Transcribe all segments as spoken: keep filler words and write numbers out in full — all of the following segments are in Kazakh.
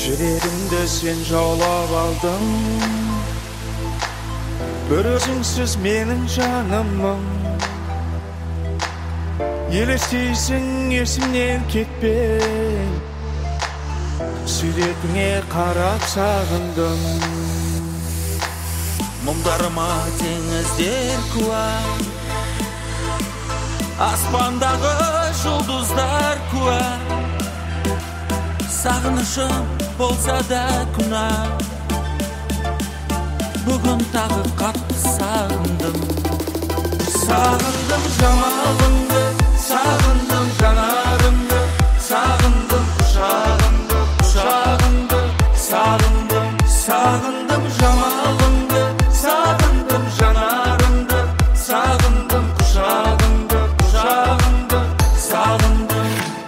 Жүрегімді сен жаулап алдың, бір өзіңсіз менің жанымның. Елестейсің есімнен кетпей, суретіңе қарап сағындым. Мұңдарыма теңіздер куә, аспандағы жұлдыздар куә. Сағынышым болса да күнә, бүгін тағы қатты сағындым. Сағындым жамалыңды, сағындым жанарыңды, сағындым құшағыңды, құшағыңды. Сағындым, сағындым жамалыңды, сағындым жанарыңды, сағындым құшағыңды, құшағыңды. Сағындым.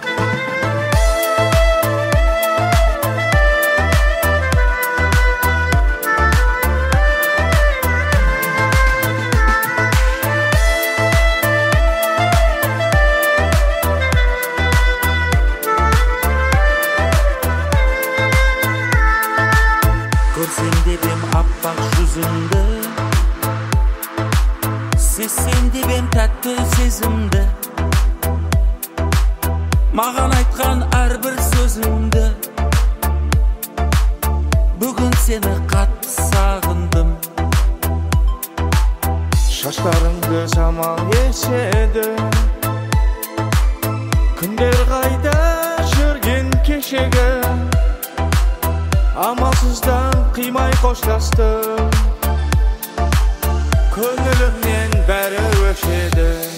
Көрсем дебем аппақ жүзіңді, сезсем дебем тәтті сезімді, маған айтқан әрбір сөзіңді. Бүгін сені қатты сағындым. Шаштарыңды жамал еседі, күндер қайда жүрген кешегі. Амалсыздан қимай қоштастым, көңілімнен бәрі өшеді.